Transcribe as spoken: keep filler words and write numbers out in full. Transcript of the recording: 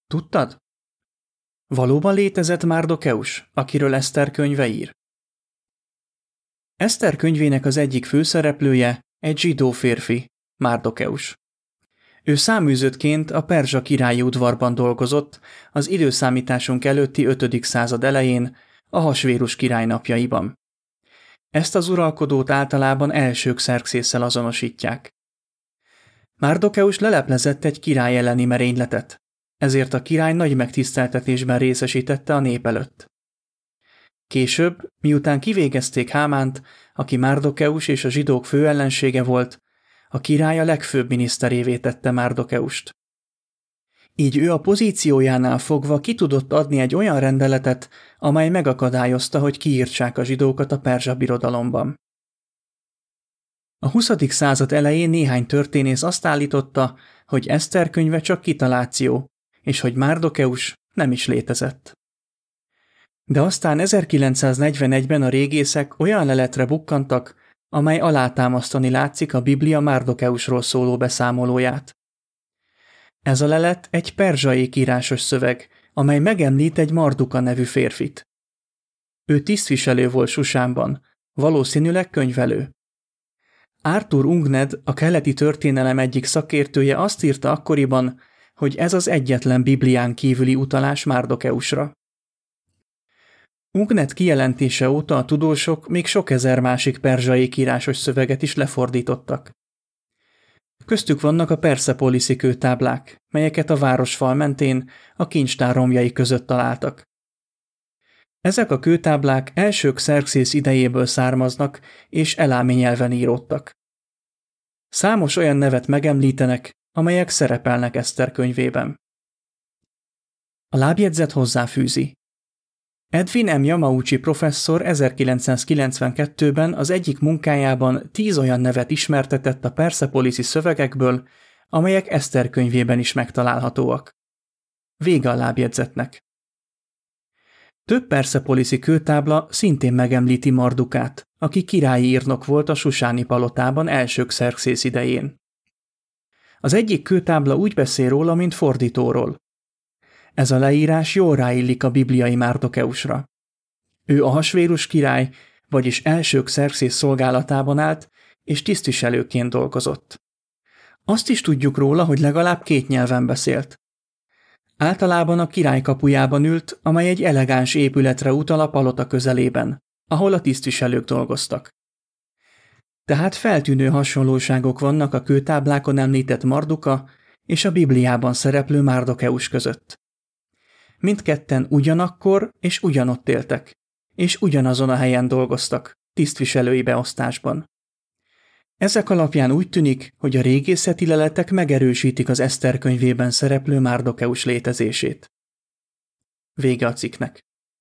Tudtad? Valóban létezett Márdokeus, akiről Eszter könyve ír? Eszter könyvének az egyik főszereplője egy zsidó férfi, Márdokeus. Ő száműzöttként a perzsa királyi udvarban dolgozott az időszámításunk előtti ötödik század elején, a Ahasvérus király napjaiban. Ezt az uralkodót általában első Xerxésszel azonosítják. Márdokeus leleplezett egy király elleni merényletet, ezért a király nagy megtiszteltetésben részesítette a nép előtt. Később, miután kivégezték Hámánt, aki Márdokeus és a zsidók fő ellensége volt, a király a legfőbb miniszterévé tette Márdokeust. Így ő a pozíciójánál fogva ki tudott adni egy olyan rendeletet, amely megakadályozta, hogy kiírtsák a zsidókat a perzsa birodalomban. A huszadik század elején néhány történész azt állította, hogy Eszter könyve csak kitaláció, és hogy Márdokeus nem is létezett. De aztán ezerkilencszáznegyvenegyben a régészek olyan leletre bukkantak, amely alátámasztani látszik a Biblia Márdokeusról szóló beszámolóját. Ez a lelet egy perzsai írásos szöveg, amely megemlít egy Marduka nevű férfit. Ő tisztviselő volt Susánban, valószínűleg könyvelő. Arthur Ungned, a keleti történelem egyik szakértője azt írta akkoriban, hogy ez az egyetlen Biblián kívüli utalás Márdokeusra. Ungned kijelentése óta a tudósok még sok ezer másik perzsai írásos szöveget is lefordítottak. Köztük vannak a perszepoliszi kőtáblák, melyeket a városfal mentén a kincstár romjai között találtak. Ezek a kőtáblák első Xerxész idejéből származnak és elámi nyelven íródtak. Számos olyan nevet megemlítenek, amelyek szerepelnek Eszter könyvében. A lábjegyzet hozzáfűzi. Edwin M. Yamauchi professzor ezerkilencszázkilencvenkettőben az egyik munkájában tíz olyan nevet ismertetett a perszepoliszi szövegekből, amelyek Eszter könyvében is megtalálhatóak. Vége a lábjegyzetnek. Több perszepoliszi kőtábla szintén megemlíti Mardukát, aki királyi írnok volt a susáni palotában első Xerxész idején. Az egyik kőtábla úgy beszél róla, mint fordítóról. Ez a leírás jól ráillik a bibliai Márdokeusra. Ő Ahasvérus király, vagyis első Xerxész szolgálatában állt, és tisztviselőként dolgozott. Azt is tudjuk róla, hogy legalább két nyelven beszélt. Általában a király kapujában ült, amely egy elegáns épületre utal a palota közelében, ahol a tisztviselők dolgoztak. Tehát feltűnő hasonlóságok vannak a kőtáblákon említett Marduka és a Bibliában szereplő Márdokeus között. Mindketten ugyanakkor és ugyanott éltek, és ugyanazon a helyen dolgoztak, tisztviselői beosztásban. Ezek alapján úgy tűnik, hogy a régészeti leletek megerősítik az Eszter könyvében szereplő Márdokeus létezését. Vége a cikknek.